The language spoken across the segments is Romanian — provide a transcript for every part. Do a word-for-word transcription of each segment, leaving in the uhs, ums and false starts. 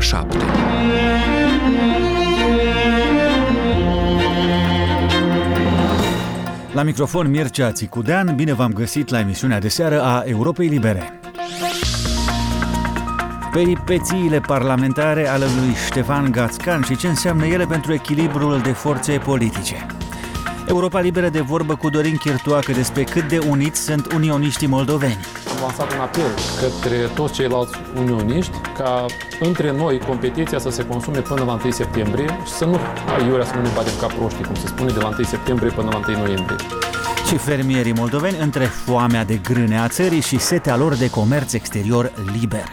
șapte. La microfon Mircea Țicudean, bine v-am găsit la emisiunea de seară a Europei Libere. Peripețiile parlamentare ale lui Ștefan Gațcan și ce înseamnă ele pentru echilibrul de forțe politice. Europa Liberă de vorbă cu Dorin Chirtoacă despre cât de uniți sunt unioniștii moldoveni. Am lansat un apel către toți ceilalți unioniști ca între noi competiția să se consume până la întâi septembrie și să nu, aiurea să nu ne batem ca proștii, cum se spune, de la întâi septembrie până la întâi noiembrie. Și fermierii moldoveni între foamea de grâne a țării și setea lor de comerț exterior liber.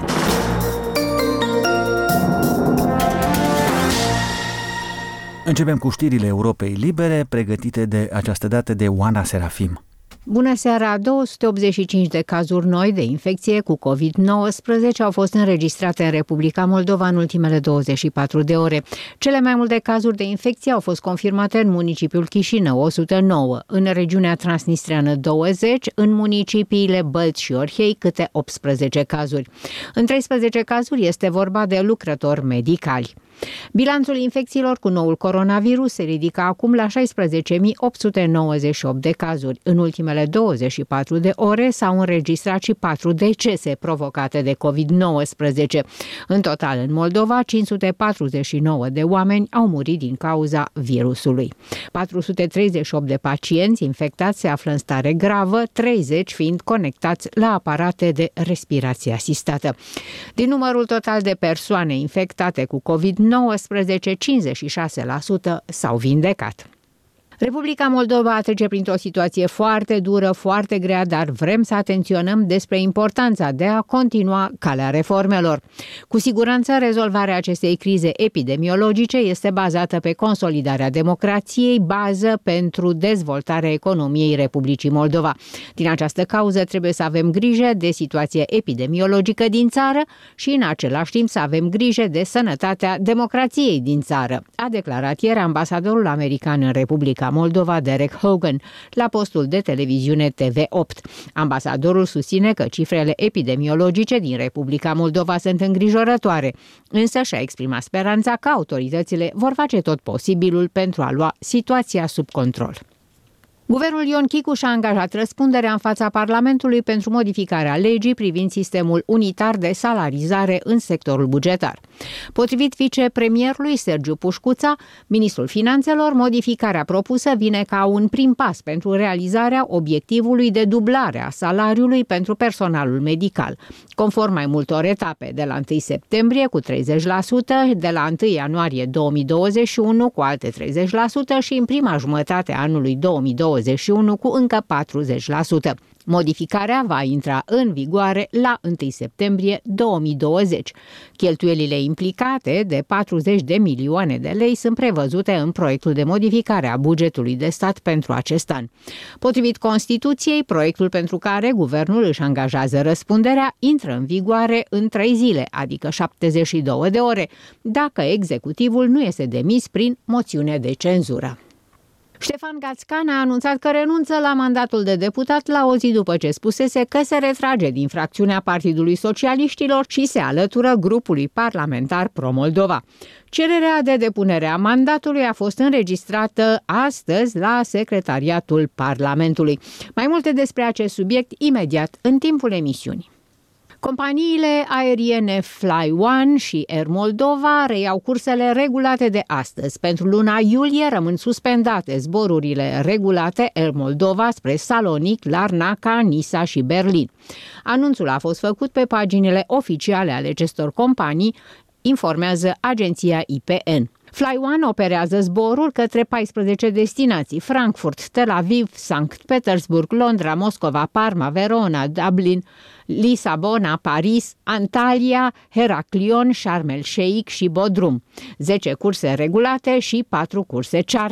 Începem cu știrile Europei Libere, pregătite de această dată de Oana Serafim. Bună seara! două sute optzeci și cinci de cazuri noi de infecție cu covid nouăsprezece au fost înregistrate în Republica Moldova în ultimele douăzeci și patru de ore. Cele mai multe cazuri de infecție au fost confirmate în municipiul Chișinău, o sută nouă, în regiunea transnistreană douăzeci, în municipiile Bălți și Orhei câte optsprezece cazuri. În treisprezece cazuri este vorba de lucrători medicali. Bilanțul infecțiilor cu noul coronavirus se ridică acum la șaisprezece mii opt sute nouăzeci și opt de cazuri. În ultimele douăzeci și patru de ore s-au înregistrat și patru decese provocate de covid nouăsprezece. În total, în Moldova, cinci sute patruzeci și nouă de oameni au murit din cauza virusului. patru sute treizeci și opt de pacienți infectați se află în stare gravă, treizeci fiind conectați la aparate de respirație asistată. Din numărul total de persoane infectate cu covid nouăsprezece, cincizeci și șase la sută s-au vindecat. Republica Moldova trece printr-o situație foarte dură, foarte grea, dar vrem să atenționăm despre importanța de a continua calea reformelor. Cu siguranță, rezolvarea acestei crize epidemiologice este bazată pe consolidarea democrației, bază pentru dezvoltarea economiei Republicii Moldova. Din această cauză trebuie să avem grijă de situația epidemiologică din țară și în același timp să avem grijă de sănătatea democrației din țară, a declarat ieri ambasadorul american în Republica Moldova, Derek Hogan, la postul de televiziune T V opt. Ambasadorul susține că cifrele epidemiologice din Republica Moldova sunt îngrijorătoare, însă și-a exprimat speranța că autoritățile vor face tot posibilul pentru a lua situația sub control. Guvernul Ion Chicu și-a angajat răspunderea în fața Parlamentului pentru modificarea legii privind sistemul unitar de salarizare în sectorul bugetar. Potrivit vicepremierului Sergiu Pușcuța, ministrul Finanțelor, modificarea propusă vine ca un prim pas pentru realizarea obiectivului de dublare a salariului pentru personalul medical, conform mai multor etape, de la întâi septembrie cu treizeci la sută, de la întâi ianuarie două mii douăzeci și unu cu alte treizeci la sută și în prima jumătate a anului două mii douăzeci și unu cu încă patruzeci la sută. Modificarea va intra în vigoare la întâi septembrie două mii douăzeci. Cheltuielile implicate de patruzeci de milioane de lei sunt prevăzute în proiectul de modificare a bugetului de stat pentru acest an. Potrivit Constituției, proiectul pentru care guvernul își angajează răspunderea intră în vigoare în trei zile, adică șaptezeci și două de ore, dacă executivul nu este demis prin moțiune de cenzură. Ștefan Gațcan a anunțat că renunță la mandatul de deputat la o zi după ce spusese că se retrage din fracțiunea Partidului Socialiștilor și se alătură grupului parlamentar Pro-Moldova. Cererea de depunere a mandatului a fost înregistrată astăzi la Secretariatul Parlamentului. Mai multe despre acest subiect imediat în timpul emisiunii. Companiile aeriene FlyOne și Air Moldova reiau cursele regulate de astăzi. Pentru luna iulie rămân suspendate zborurile regulate Air Moldova spre Salonic, Larnaca, Nisa și Berlin. Anunțul a fost făcut pe paginile oficiale ale acestor companii, informează agenția I P N. FlyOne operează zboruri către paisprezece destinații: Frankfurt, Tel Aviv, Sankt Petersburg, Londra, Moscova, Parma, Verona, Dublin, Lisabona, Paris, Antalya, Heraklion, Sharm el Sheikh și Bodrum. zece curse regulate și patru curse charter.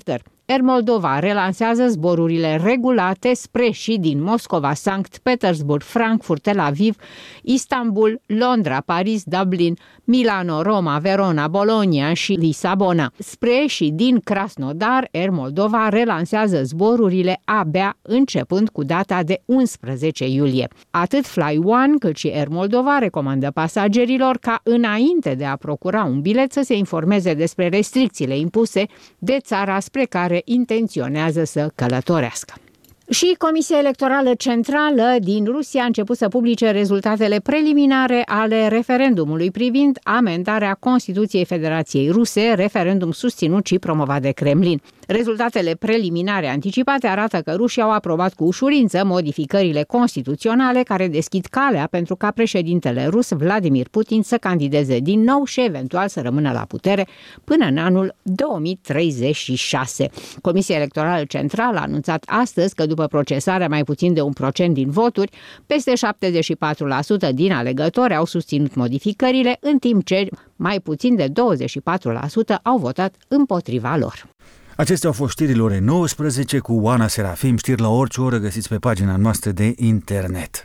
Air Moldova relansează zborurile regulate spre și din Moscova, Sankt Petersburg, Frankfurt, Tel Aviv, Istanbul, Londra, Paris, Dublin, Milano, Roma, Verona, Bologna și Lisabona. Spre și din Krasnodar, Air Moldova relansează zborurile abia începând cu data de unsprezece iulie. Atât Fly One cât și Air Moldova recomandă pasagerilor ca înainte de a procura un bilet să se informeze despre restricțiile impuse de țara spre care intenționează să călătorească. Și Comisia Electorală Centrală din Rusia a început să publice rezultatele preliminare ale referendumului privind amendarea Constituției Federației Ruse, referendum susținut și promovat de Kremlin. Rezultatele preliminare anticipate arată că rușii au aprobat cu ușurință modificările constituționale care deschid calea pentru ca președintele rus Vladimir Putin să candideze din nou și eventual să rămână la putere până în anul două mii treizeci și șase. Comisia Electorală Centrală a anunțat astăzi că după procesarea mai puțin de un procent din voturi, peste șaptezeci și patru la sută din alegători au susținut modificările, în timp ce mai puțin de douăzeci și patru la sută au votat împotriva lor. Acestea au fost știrile orei nouăsprezece cu Oana Serafim, știri la orice oră găsiți pe pagina noastră de internet.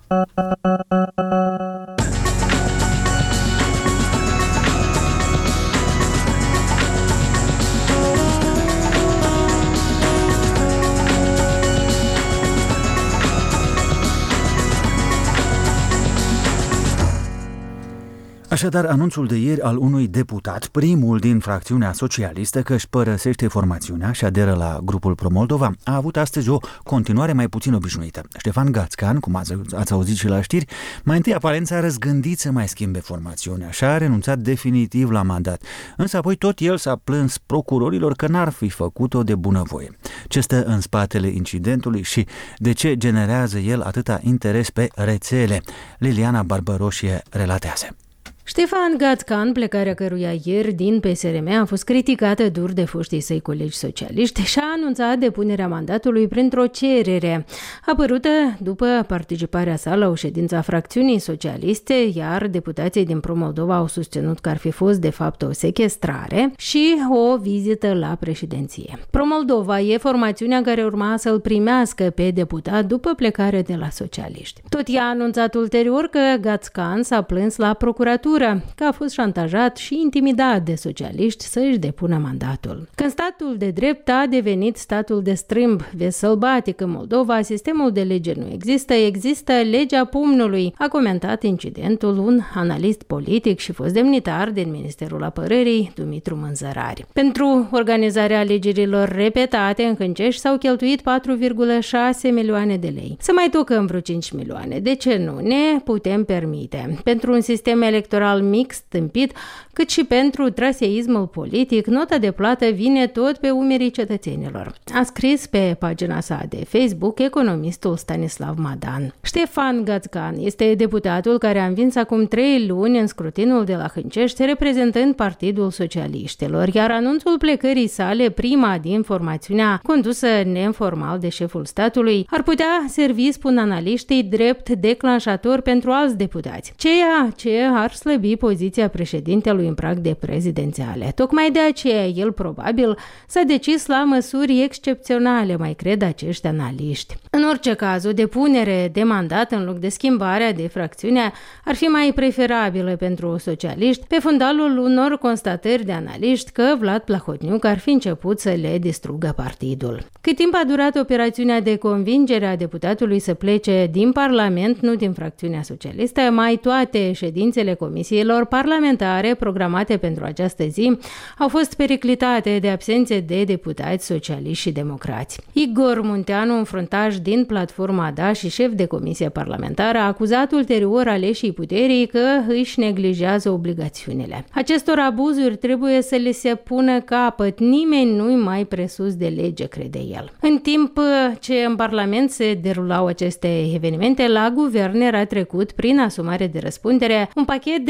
Așadar, anunțul de ieri al unui deputat, primul din fracțiunea socialistă, că își părăsește formațiunea și aderă la grupul Pro-Moldova, a avut astăzi o continuare mai puțin obișnuită. Ștefan Gațcan, cum ați, ați auzit și la știri, mai întâi aparent a răzgândit să mai schimbe formațiunea și a renunțat definitiv la mandat. Însă apoi tot el s-a plâns procurorilor că n-ar fi făcut-o de bunăvoie. Ce stă în spatele incidentului și de ce generează el atâta interes pe rețele? Liliana Barbăroșie relatează. Ștefan Gațcan, plecarea căruia ieri din P S R M a fost criticată dur de foștii săi colegi socialiști, și-a anunțat depunerea mandatului printr-o cerere apărută după participarea sa la o ședință a fracțiunii socialiste, iar deputații din Pro-Moldova au susținut că ar fi fost de fapt o sechestrare și o vizită la președinție. Pro-Moldova e formațiunea care urma să-l primească pe deputat după plecare de la socialiști. Tot ea a anunțat ulterior că Gațcan s-a plâns la procuratură că a fost șantajat și intimidat de socialiști să își depună mandatul. Când statul de drept a devenit statul de strâmb, vezi sălbatic în Moldova, sistemul de lege nu există, există legea pumnului, a comentat incidentul un analist politic și fost demnitar din Ministerul Apărării, Dumitru Mânzărari. Pentru organizarea alegerilor repetate în Hâncești s-au cheltuit patru virgulă șase milioane de lei. Să mai tocăm vreo cinci milioane. De ce nu? Ne putem permite. Pentru un sistem electoral mix, tâmpit, cât și pentru traseismul politic, nota de plată vine tot pe umerii cetățenilor. A scris pe pagina sa de Facebook economistul Stanislav Madan. Ștefan Gațcan este deputatul care a învins acum trei luni în scrutinul de la Hâncești, reprezentând Partidul Socialiștilor, iar anunțul plecării sale, prima din formațiunea condusă neformal de șeful statului, ar putea servi, spun analiștii, drept declanșator pentru alți deputați, ceea ce ar slăbi poziția președintelui în prag de prezidențiale. Tocmai de aceea el probabil s-a decis la măsuri excepționale, mai cred acești analiști. În orice caz, o depunere de mandat în loc de schimbarea de fracțiune ar fi mai preferabilă pentru socialiști, pe fundalul unor constatări de analiști că Vlad Plahotniuc ar fi început să le distrugă partidul. Cât timp a durat operațiunea de convingere a deputatului să plece din Parlament, nu din fracțiunea socialistă, mai toate ședințele comisiilor parlamentare programate pentru această zi au fost periclitate de absențe de deputați socialiști și democrați. Igor Munteanu, un fruntaș din platforma D A și șef de comisie parlamentară, a acuzat ulterior aleșii puterii că își neglijează obligațiunile. Acestor abuzuri trebuie să le se pună capăt, nimeni nu-i mai presus de lege, crede el. În timp ce în Parlament se derulau aceste evenimente, la guvern era trecut, prin asumare de răspundere, un pachet de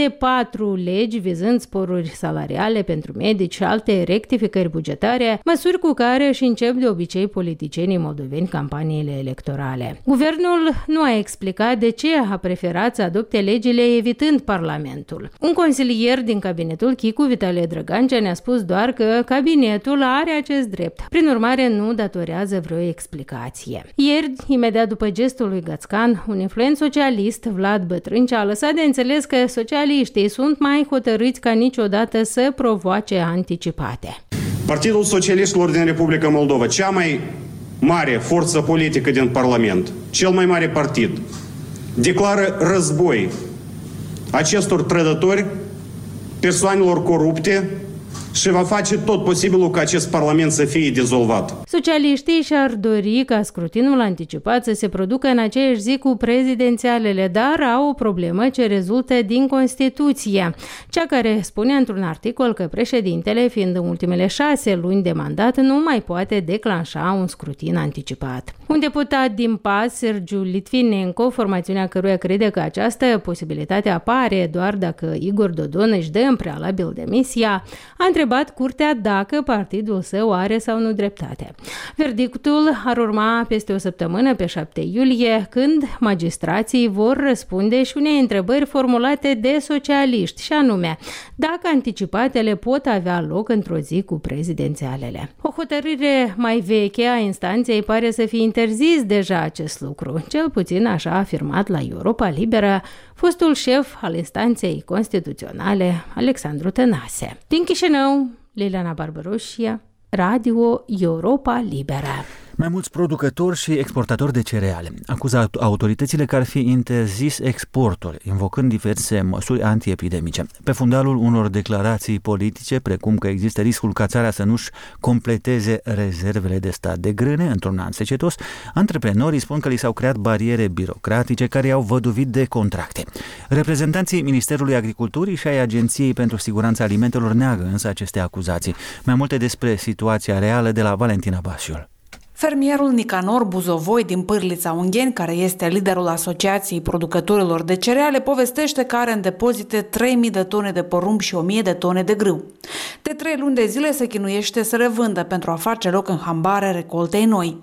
de patru legi vizând sporuri salariale pentru medici și alte rectificări bugetare, măsuri cu care își încep de obicei politicienii moldoveni campaniile electorale. Guvernul nu a explicat de ce a preferat să adopte legile evitând Parlamentul. Un consilier din cabinetul Chicu, Vitalie Drăgancea, ne-a spus doar că cabinetul are acest drept. Prin urmare, nu datorează vreo explicație. Ieri, imediat după gestul lui Gățcan, un influent socialist, Vlad Bătrâncea, a lăsat de înțeles că socialiștii sunt mai hotărâți ca niciodată să provoace anticipate. Partidul Socialiștilor din Republica Moldova, cea mai mare forță politică din Parlament, cel mai mare partid, declară război acestor trădători, persoanelor corupte și va face tot posibilul ca acest Parlament să fie dizolvat. Socialiștii și-ar dori ca scrutinul anticipat să se producă în aceeași zi cu prezidențialele, dar au o problemă ce rezultă din Constituție, cea care spune într-un articol că președintele, fiind în ultimele șase luni de mandat, nu mai poate declanșa un scrutin anticipat. Un deputat din P A S, Sergiu Litvinenko, formațiunea căruia crede că această posibilitate apare doar dacă Igor Dodon își dă în prealabil demisia, a întrebat curtea dacă partidul său are sau nu dreptate. Verdictul ar urma peste o săptămână, pe șapte iulie, când magistrații vor răspunde și unei întrebări formulate de socialiști, și anume, dacă anticipatele pot avea loc într-o zi cu prezidențialele. O hotărâre mai veche a instanței pare să fie interzis deja acest lucru, cel puțin așa a afirmat la Europa Liberă fostul șef al instanței constituționale, Alexandru Tănase. Din Chișinău, Liliana Barbaroșia, Radio Europa Liberă. Mai mulți producători și exportatori de cereale acuză autoritățile că ar fi interzis exportul, invocând diverse măsuri antiepidemice. Pe fundalul unor declarații politice, precum că există riscul ca țara să nu-și completeze rezervele de stat de grâne într-un an secetos, antreprenorii spun că li s-au creat bariere birocratice care i-au văduvit de contracte. Reprezentanții Ministerului Agriculturii și ai Agenției pentru Siguranța Alimentelor neagă însă aceste acuzații. Mai multe despre situația reală de la Valentina Basiul. Fermierul Nicanor Buzovoi din Pârlița Ungheni, care este liderul Asociației Producătorilor de Cereale, povestește că are în depozite trei mii de tone de porumb și o mie de tone de grâu. De trei luni de zile se chinuiește să revândă pentru a face loc în hambare recoltei noi.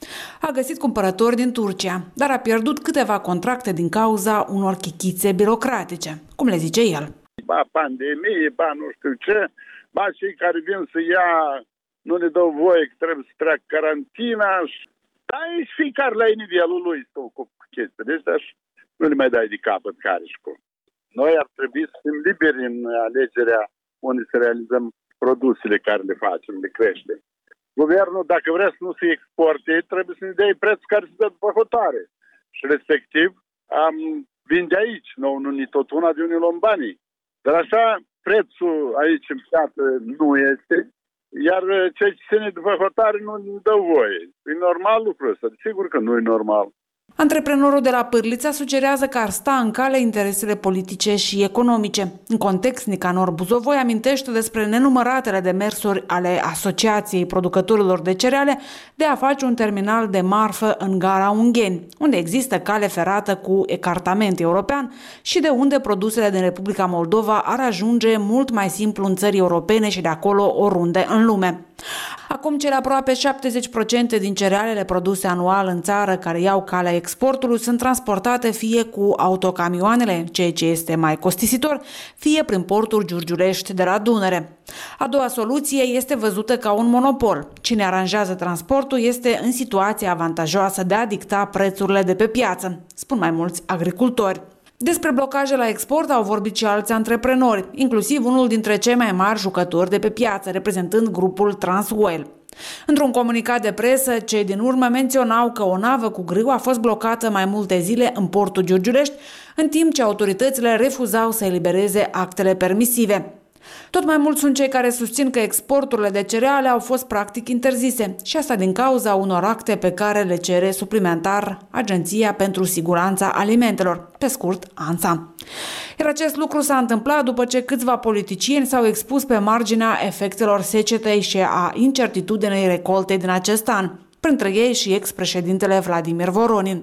A găsit cumpărători din Turcia, dar a pierdut câteva contracte din cauza unor chichițe birocratice, cum le zice el. Ba pandemie, ba nu știu ce, ba cei care vin să ia nu ne dau voie că trebuie să treacă carantina. Dar e fiecare la nivelul lui cu chestii. Deci dar nu le mai dai de capăt care și cum. Noi ar trebui să fim liberi în alegerea unde să realizăm produsele care le facem, le creștem. Guvernul, dacă vrea să nu se exporte, trebuie să ne dea prețul care se dă după hotare. Și respectiv am vinde aici, nou, nu ni tot una de unii luăm banii. Dar așa, prețul aici în piață nu este. Iar cei ce ține după hotare nu dă voie. E normal lucrul ăsta? Sigur că nu e normal. Antreprenorul de la Pârlița sugerează că ar sta în cale interesele politice și economice. În context, Nicanor Buzovoi amintește despre nenumăratele demersuri ale Asociației Producătorilor de Cereale de a face un terminal de marfă în gara Ungheni, unde există cale ferată cu ecartament european și de unde produsele din Republica Moldova ar ajunge mult mai simplu în țări europene și de acolo oriunde în lume. Acum, cele aproape șaptezeci la sută din cerealele produse anual în țară care iau calea exportului sunt transportate fie cu autocamioanele, ceea ce este mai costisitor, fie prin porturi Giurgiulești de la Dunăre. A doua soluție este văzută ca un monopol. Cine aranjează transportul este în situația avantajoasă de a dicta prețurile de pe piață, spun mai mulți agricultori. Despre blocaje la export au vorbit și alți antreprenori, inclusiv unul dintre cei mai mari jucători de pe piață, reprezentând grupul Transwell. Într-un comunicat de presă, cei din urmă menționau că o navă cu grâu a fost blocată mai multe zile în portul Giurgiulești, în timp ce autoritățile refuzau să elibereze actele permisive. Tot mai mulți sunt cei care susțin că exporturile de cereale au fost practic interzise și asta din cauza unor acte pe care le cere suplimentar Agenția pentru Siguranța Alimentelor, pe scurt ANSA. Iar acest lucru s-a întâmplat după ce câțiva politicieni s-au expus pe marginea efectelor secetei și a incertitudinii recoltei din acest an, printre ei și ex-președintele Vladimir Voronin.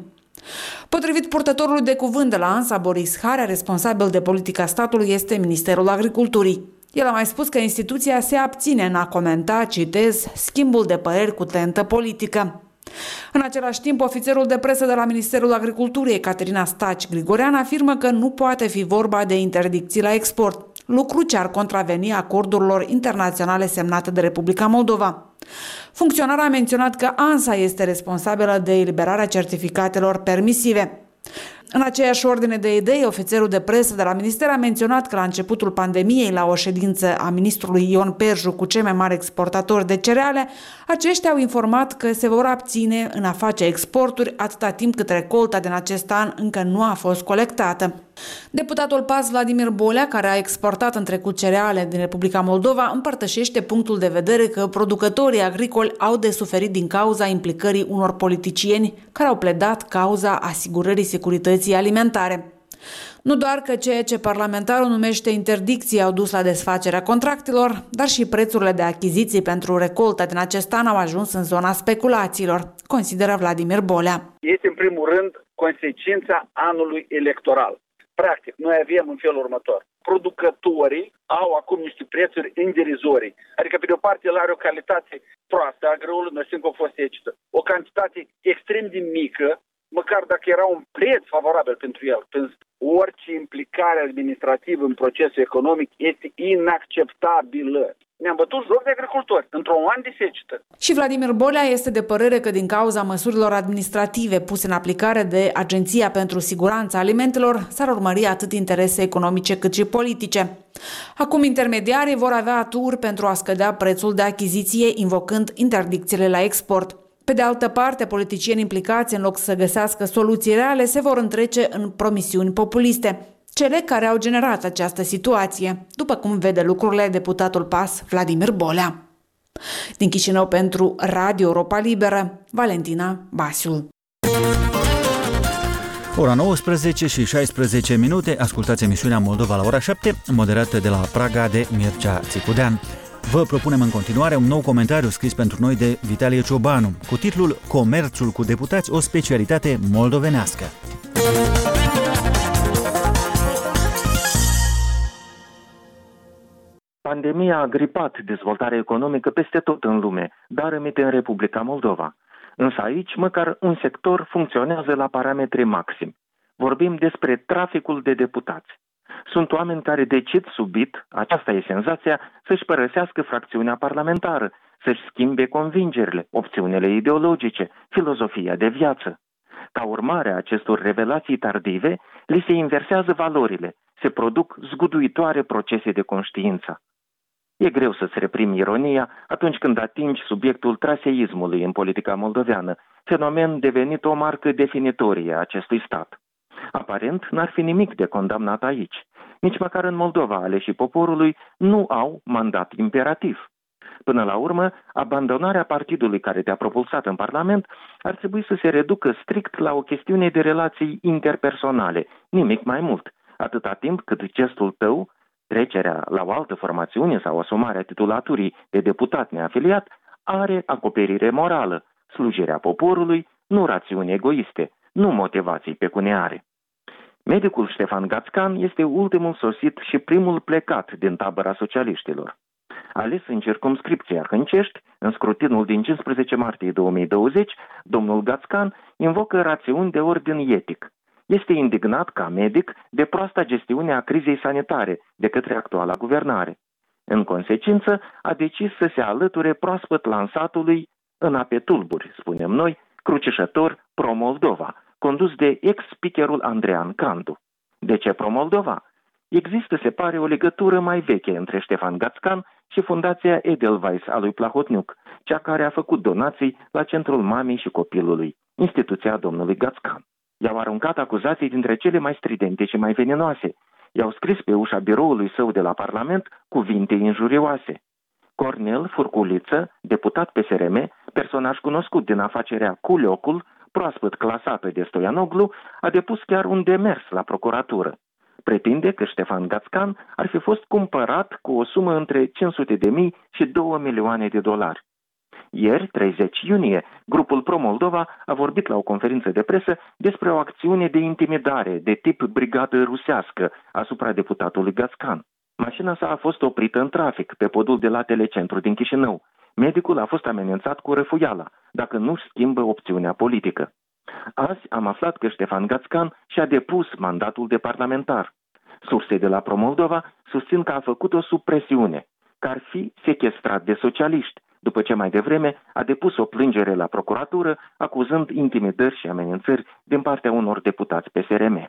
Potrivit purtătorului de cuvânt de la ANSA, Boris Harea, responsabil de politica statului este Ministerul Agriculturii. El a mai spus că instituția se abține în a comenta, citez, schimbul de păreri cu tentă politică. În același timp, ofițerul de presă de la Ministerul Agriculturii, Ecaterina Staci Grigorean, afirmă că nu poate fi vorba de interdicții la export, lucru ce ar contraveni acordurilor internaționale semnate de Republica Moldova. Funcționarea a menționat că ANSA este responsabilă de eliberarea certificatelor permisive. În aceeași ordine de idei, ofițerul de presă de la minister a menționat că la începutul pandemiei, la o ședință a ministrului Ion Perju cu cei mai mari exportatori de cereale, aceștia au informat că se vor abține în a face exporturi atâta timp cât recolta din acest an încă nu a fost colectată. Deputatul P A S Vladimir Bolea, care a exportat în trecut cereale din Republica Moldova, împărtășește punctul de vedere că producătorii agricoli au de suferit din cauza implicării unor politicieni care au pledat cauza asigurării securității alimentare. Nu doar că ceea ce parlamentarul numește interdicții au dus la desfacerea contractelor, dar și prețurile de achiziții pentru recolta din acest an au ajuns în zona speculațiilor, consideră Vladimir Bolea. Este în primul rând consecința anului electoral. Practic, noi avem în felul următor. Producătorii au acum niște prețuri indirizorii. Adică, pe de o parte, el are o calitate proastă a grâului, noi știm că a fost ecită. O cantitate extrem de mică, măcar dacă era un preț favorabil pentru el. Pentru orice implicare administrativă în procesul economic este inacceptabilă. Ne-am bătut joc de agricultori într-un an de secetă. Și Vladimir Bolea este de părere că din cauza măsurilor administrative puse în aplicare de Agenția pentru Siguranța Alimentelor s-ar urmări atât interese economice cât și politice. Acum intermediarii vor avea aturi pentru a scădea prețul de achiziție, invocând interdicțiile la export. Pe de altă parte, politicieni implicați, în loc să găsească soluții reale, se vor întrece în promisiuni populiste, cele care au generat această situație, după cum vede lucrurile deputatul P A S Vladimir Bolea. Din Chișinău pentru Radio Europa Liberă, Valentina Basiul. Ora nouăsprezece și șaisprezece minute, ascultați emisiunea Moldova la ora șapte, moderată de la Praga de Mircea Țicudean. Vă propunem în continuare un nou comentariu scris pentru noi de Vitalie Ciobanu, cu titlul Comerțul cu deputați, o specialitate moldovenească. Pandemia a gripat dezvoltarea economică peste tot în lume, dar emite în Republica Moldova. Însă aici, măcar un sector funcționează la parametri maximi. Vorbim despre traficul de deputați. Sunt oameni care decid subit, aceasta e senzația, să-și părăsească fracțiunea parlamentară, să-și schimbe convingerile, opțiunile ideologice, filozofia de viață. Ca urmare a acestor revelații tardive, li se inversează valorile, se produc zguduitoare procese de conștiință. E greu să-ți reprimi ironia atunci când atingi subiectul traseismului în politica moldoveană, fenomen devenit o marcă definitorie a acestui stat. Aparent, n-ar fi nimic de condamnat aici. Nici măcar în Moldova aleșii poporului nu au mandat imperativ. Până la urmă, abandonarea partidului care te-a propulsat în Parlament ar trebui să se reducă strict la o chestiune de relații interpersonale, nimic mai mult, atâta timp cât gestul tău, trecerea la o altă formațiune sau asumarea titulaturii de deputat neafiliat, are acoperire morală, slujirea poporului, nu rațiuni egoiste, nu motivații pecuniare. Medicul Ștefan Gațcan este ultimul sosit și primul plecat din tabăra socialiștilor. Ales în circumscripția Hâncești, în scrutinul din cincisprezece martie două mii douăzeci, domnul Gațcan invocă rațiuni de ordin etic. Este indignat ca medic de proasta gestiune a crizei sanitare de către actuala guvernare. În consecință, a decis să se alăture proaspăt lansatului în ape tulburi, spunem noi, crucișător Pro-Moldova, condus de ex-speakerul Andrean Candu. De ce Pro-Moldova? Există, se pare, o legătură mai veche între Ștefan Gațcan și Fundația Edelweiss a lui Plahotniuc, cea care a făcut donații la Centrul Mamei și Copilului, instituția domnului Gațcan. I-au aruncat acuzații dintre cele mai stridente și mai veninoase. I-au scris pe ușa biroului său de la Parlament cuvinte injurioase. Cornel Furculiță, deputat P S R M, personaj cunoscut din afacerea Culiocul, proaspăt clasată de Stoianoglu, a depus chiar un demers la procuratură. Pretinde că Ștefan Gațcan ar fi fost cumpărat cu o sumă între cinci sute de mii și două milioane de dolari. Ieri, treizeci iunie, grupul Pro-Moldova a vorbit la o conferință de presă despre o acțiune de intimidare de tip brigadă rusească asupra deputatului Gackan. Mașina sa a fost oprită în trafic pe podul de la Telecentru din Chișinău. Medicul a fost amenințat cu răfuiala dacă nu-și schimbă opțiunea politică. Azi am aflat că Ștefan Gackan și-a depus mandatul de parlamentar. Surse de la Pro-Moldova susțin că a făcut-o sub presiune, că ar fi sechestrat de socialiști, după ce mai devreme a depus o plângere la procuratură acuzând intimidări și amenințări din partea unor deputați P S R M.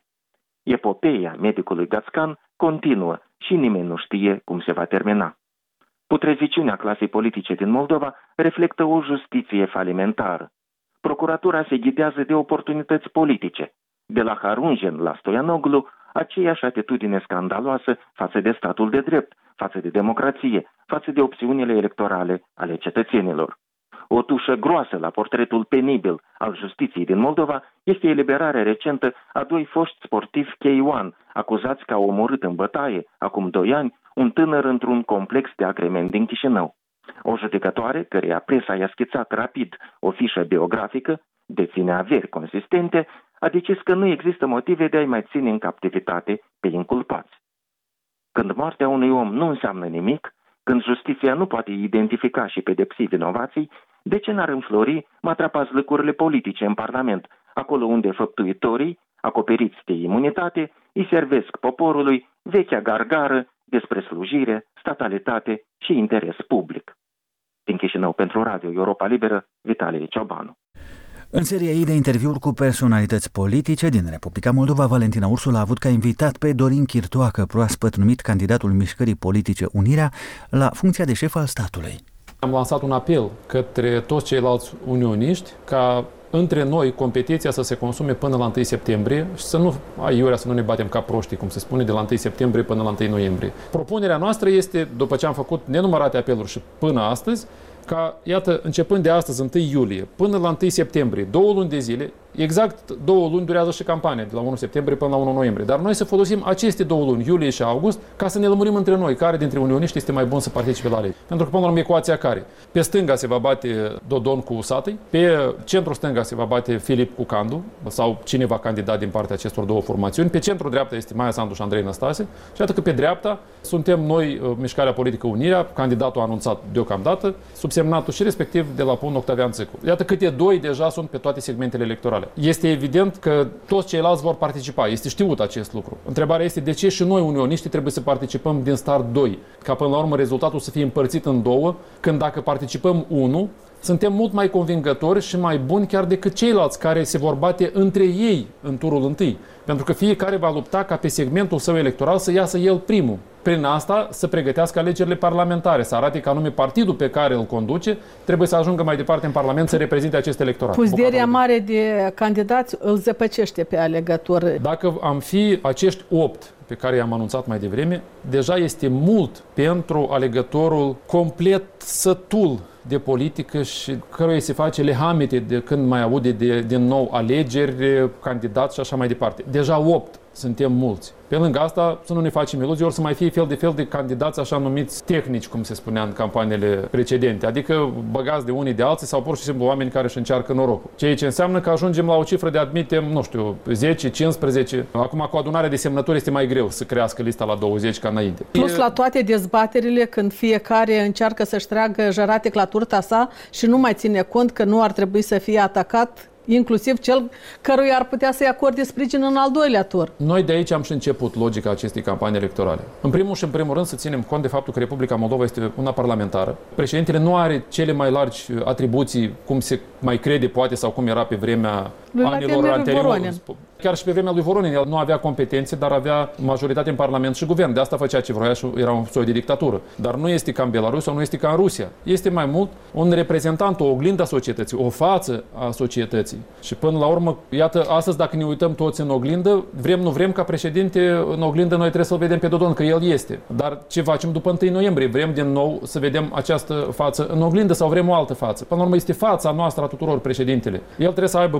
Epopeia medicului Gackan continuă și nimeni nu știe cum se va termina. Putreziciunea clasei politice din Moldova reflectă o justiție falimentară. Procuratura se ghidează de oportunități politice. De la Harunjen la Stoianoglu, aceeași atitudine scandaloasă față de statul de drept, față de democrație, față de opțiunile electorale ale cetățenilor. O tușă groasă la portretul penibil al justiției din Moldova este eliberarea recentă a doi foști sportivi K unu, acuzați că au omorât în bătaie, acum doi ani, un tânăr într-un complex de agrement din Chișinău. O judecătoare, căreia presa i-a schițat rapid o fișă biografică, deține averi consistente, a decis că nu există motive de a-i mai ține în captivitate pe inculpați. Când moartea unui om nu înseamnă nimic, când justiția nu poate identifica și pedepsi vinovații, de ce n-ar înflori matrapazlăcurile politice în Parlament, acolo unde făptuitorii, acoperiți de imunitate, îi servesc poporului vechea gargară despre slujire, statalitate și interes public. Din Chișinău pentru Radio Europa Liberă, Vitalie Ciobanu. În seria ei de interviuri cu personalități politice din Republica Moldova, Valentina Ursul a avut ca invitat pe Dorin Chirtoacă, proaspăt numit candidatul Mișcării Politice Unirea, la funcția de șef al statului. Am lansat un apel către toți ceilalți unioniști ca între noi competiția să se consume până la întâi septembrie și să nu, aiurea, să nu ne batem ca proștii, cum se spune, de la întâi septembrie până la întâi noiembrie. Propunerea noastră este, după ce am făcut nenumărate apeluri și până astăzi, ca, iată, începând de astăzi, întâi iulie, până la întâi septembrie, două luni de zile, exact două luni durează și campania, de la unu septembrie până la unu noiembrie. Dar noi să folosim aceste două luni, iulie și august, ca să ne lămurim între noi, care dintre unioniști este mai bun să participe la alegeri. Pentru că, până la urmă, ecuația care? Pe stânga se va bate Dodon cu Usatăi, pe centru stânga se va bate Filip cu Candu, sau cine va candida din partea acestor două formațiuni, pe centru dreapta este Maia Sandu și Andrei Năstase, și atât că pe dreapta suntem noi, Mișcarea Politică Unirea, candidatul anunțat deocamdată, subsemnatul și respectiv de la P U N Octavian Țâcu. Iată câte doi deja sunt pe toate segmentele electorale. Este evident că toți ceilalți vor participa. Este știut acest lucru. Întrebarea este de ce și noi, unioniștii, trebuie să participăm din start doi, ca până la urmă rezultatul să fie împărțit în două, când dacă participăm unu, suntem mult mai convingători și mai buni chiar decât ceilalți care se vor bate între ei în turul întâi. Pentru că fiecare va lupta ca pe segmentul său electoral să iasă el primul. Prin asta să pregătească alegerile parlamentare, să arate că anume partidul pe care îl conduce trebuie să ajungă mai departe în Parlament să reprezinte acest electorat. Puterea mare de candidați îl zăpăcește pe alegător. Dacă am fi acești opt pe care i-am anunțat mai devreme, deja este mult pentru alegătorul complet sătul de politică și căruia se face lehamite de când mai aude de, din nou alegeri, candidați și așa mai departe. Deja opt suntem mulți. Pe lângă asta, să nu ne facem iluzii, ori să mai fie fel de fel de candidați așa numiți tehnici, cum se spunea în campaniile precedente, adică băgați de unii de alții sau pur și simplu oameni care își încearcă norocul. Ceea ce înseamnă că ajungem la o cifră de admitem, nu știu, zece, cincisprezece. Acum cu adunarea de semnături este mai greu să crească lista la douăzeci ca înainte. Plus la toate dezbaterile, când fiecare încearcă să-și tragă jăratic la turta sa și nu mai ține cont că nu ar trebui să fie atacat inclusiv cel căruia ar putea să-i acorde sprijin în al doilea tur. Noi de aici am și început logica acestei campanii electorale. În primul și în primul rând să ținem cont de faptul că Republica Moldova este una parlamentară. Președintele nu are cele mai largi atribuții, cum se mai crede poate sau cum era pe vremea lui anilor anteriori. Chiar și pe vremea lui Voronin, el nu avea competențe, dar avea majoritate în Parlament și Guvern. De asta făcea ce vroia și era un soi de dictatură. Dar nu este ca în Belarus sau nu este ca în Rusia. Este mai mult un reprezentant, o oglindă a societății, o față a societății. Și până la urmă, iată, astăzi dacă ne uităm toți în oglindă, vrem, nu vrem ca președinte în oglindă, noi trebuie să-l vedem pe Dodon, că el este. Dar ce facem după întâi noiembrie? Vrem din nou să vedem această față în oglindă sau vrem o altă față? Până la urmă este fața noastră a tuturor, președintele. El trebuie să aibă bun simț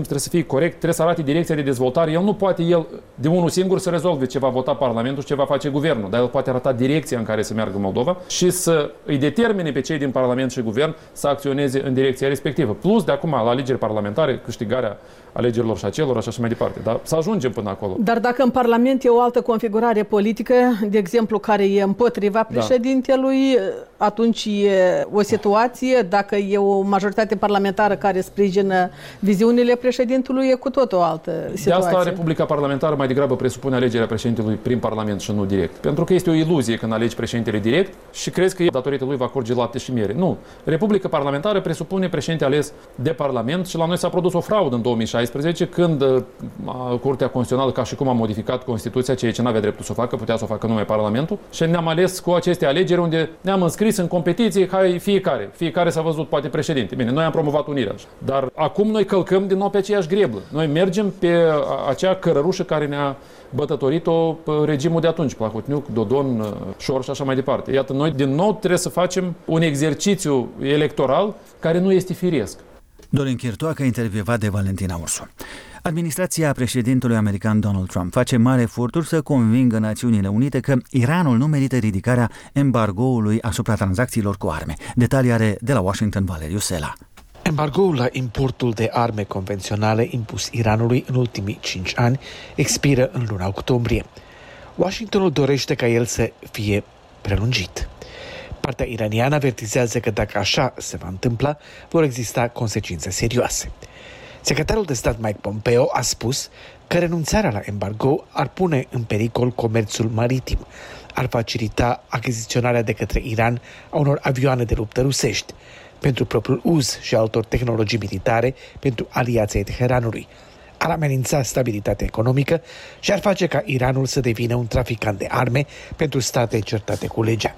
trebuie să fie corect, trebuie să arate direcția de dezvoltare. El nu poate el de unul singur să rezolve ce va vota Parlamentul și ce va face guvernul, dar el poate arăta direcția în care să meargă Moldova și să îi determine pe cei din Parlament și guvern să acționeze în direcția respectivă. Plus, de acum, la alegeri parlamentare, câștigarea alegerilor și acelor și așa mai departe. Dar să ajungem până acolo. Dar dacă în Parlament e o altă configurare politică, de exemplu, care e împotriva președintelui, da. atunci e o situație, dacă e o majoritate parlamentară care sprijină viziunile președintelui, e cu tot o altă situație. De asta Republica Parlamentară mai degrabă presupune alegerea președintelui prin Parlament și nu direct. Pentru că este o iluzie când alegi președintele direct și crezi că datorită lui va curge lapte și miere. Nu. Republica Parlamentară presupune președinte ales de Parlament și la noi s-a produs o fraudă în două mii șaisprezece când uh, Curtea Constituțională ca și cum a modificat Constituția, ceea ce nu avea dreptul să o facă, putea să o facă numai Parlamentul și ne-am ales cu aceste alegeri unde ne-am înscris în competiție, hai fiecare. Fiecare s-a văzut poate președinte. Bine, noi am promovat unirea. Dar acum noi călcăm din nou pe aceeași greblă. Noi mergem pe acea cărărușă care ne-a bătătorit-o regimul de atunci, Plahotniuc, Dodon, Șor și așa mai departe. Iată, noi din nou trebuie să facem un exercițiu electoral care nu este firesc. Dorin Chirtoacă, intervievat de Valentina Ursu. Administrația președintelui american Donald Trump face mari eforturi să convingă Națiunile Unite că Iranul nu merită ridicarea embargoului asupra tranzacțiilor cu arme. Detalii are de la Washington Valeriu Sela. Embargoul la importul de arme convenționale impus Iranului în ultimii cinci ani expiră în luna octombrie. Washingtonul dorește ca el să fie prelungit. Partea iraniană avertizează că dacă așa se va întâmpla, vor exista consecințe serioase. Secretarul de stat Mike Pompeo a spus că renunțarea la embargo ar pune în pericol comerțul maritim, ar facilita achiziționarea de către Iran a unor avioane de luptă rusești, pentru propriul uz și altor tehnologii militare pentru aliații Teheranului, ar amenința stabilitatea economică și ar face ca Iranul să devină un traficant de arme pentru state certate cu legea.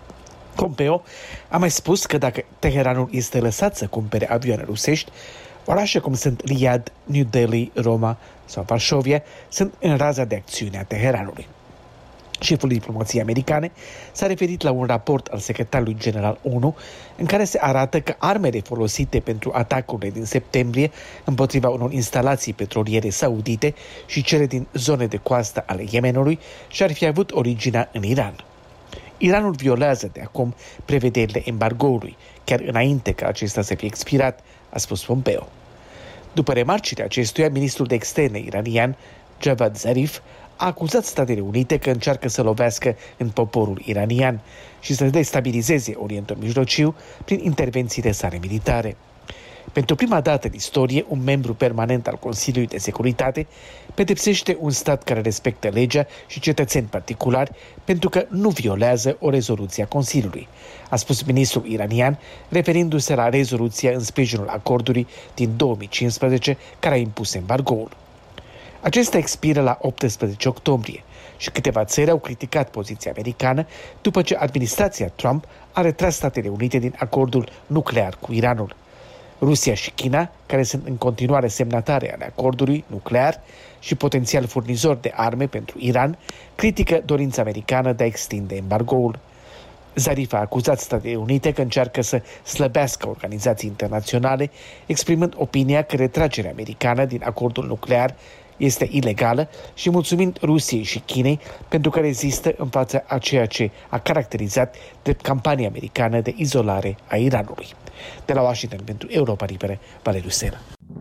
Pompeo a mai spus că dacă Teheranul este lăsat să cumpere avioane rusești, orașe cum sunt Riyadh, New Delhi, Roma sau Varșovia sunt în raza de acțiune a Teheranului. Șeful diplomației americane s-a referit la un raport al secretarului general O N U în care se arată că armele folosite pentru atacurile din septembrie împotriva unor instalații petroliere saudite și cele din zone de coastă ale Yemenului și-ar fi avut originea în Iran. Iranul violează de acum prevederile embargoului, chiar înainte ca acesta să fie expirat, a spus Pompeo. După remarcile acestuia, ministrul de externe iranian, Javad Zarif, a acuzat Statele Unite că încearcă să lovească în poporul iranian și să destabilizeze Orientul Mijlociu prin intervențiile sale militare. Pentru prima dată în istorie, un membru permanent al Consiliului de Securitate pedepsește un stat care respectă legea și cetățeni particulari pentru că nu violează o rezoluție a Consiliului, a spus ministrul iranian, referindu-se la rezoluția în sprijinul acordului din două mii cincisprezece care a impus embargoul. Acesta expiră la optsprezece octombrie și câteva țări au criticat poziția americană după ce administrația Trump a retras Statele Unite din acordul nuclear cu Iranul. Rusia și China, care sunt în continuare semnatare ale acordului nuclear și potențial furnizor de arme pentru Iran, critică dorința americană de a extinde embargoul. Zarif a acuzat Statele Unite că încearcă să slăbească organizații internaționale, exprimând opinia că retragerea americană din acordul nuclear este ilegală și mulțumind Rusiei și Chinei pentru că rezistă în fața a ceea ce a caracterizat drept campania americană de izolare a Iranului. De la Washington pentru Europa Liberă, Valeriu Sela.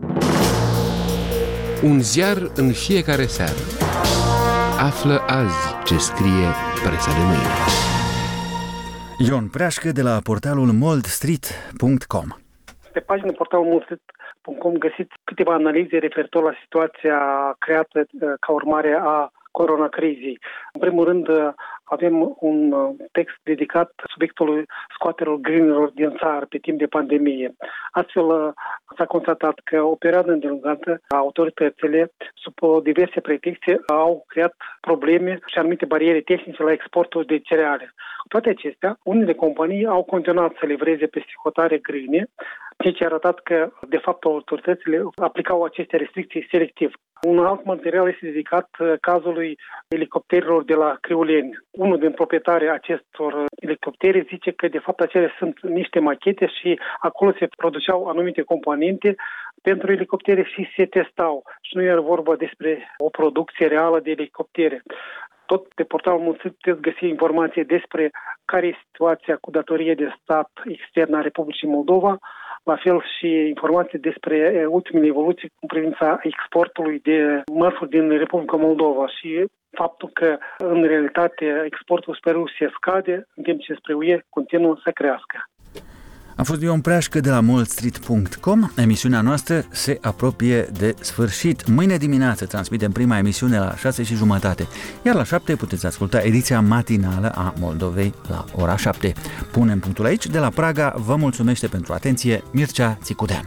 Un ziar în fiecare seară. Află azi ce scrie presa de mâine. Ion Preașcă de la portalul moldstreet punct com. Pe pagina portalului moldstreet punct com găsiți câteva analize referitor la situația creată ca urmare a coronacrizei. În primul rând, avem un text dedicat subiectului scoaterilor greenilor din țară pe timp de pandemie. Astfel, s-a constatat că o perioadă îndelungată autoritățile, sub diverse pretexte, au creat probleme și anumite bariere tehnice la exportul de cereale. Cu toate acestea, unele companii au continuat să livreze peste hotare grâne, ceea ce a arătat că, de fapt, autoritățile aplicau aceste restricții selectiv. Un alt material este dedicat cazului elicopterilor de la Criuleni. Unul din proprietarii acestor elicoptere zice că, de fapt, acele sunt niște machete și acolo se produceau anumite componente pentru elicoptere și se testau. Și nu era vorba despre o producție reală de elicoptere. Tot pe portalul Mulțumit puteți găsi informații despre care e situația cu datorie de stat externă a Republicii Moldova, la fel și informații despre ultimele evoluții în privința exportului de mărfuri din Republica Moldova și faptul că, în realitate, exportul spre Rusia scade, în timp ce spre U E continuă să crească. A fost Ion Preașcă de la moldstreet punct com. Emisiunea noastră se apropie de sfârșit. Mâine dimineață transmitem prima emisiune la șase și jumătate, iar la șapte puteți asculta ediția matinală a Moldovei la ora șapte. Punem punctul aici. De la Praga vă mulțumește pentru atenție Mircea Țicudeanu.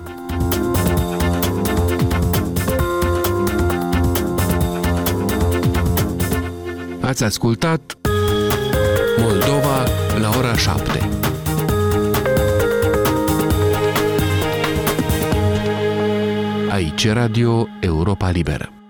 Ați ascultat Moldova la ora șapte. Aici Radio Europa Liberă.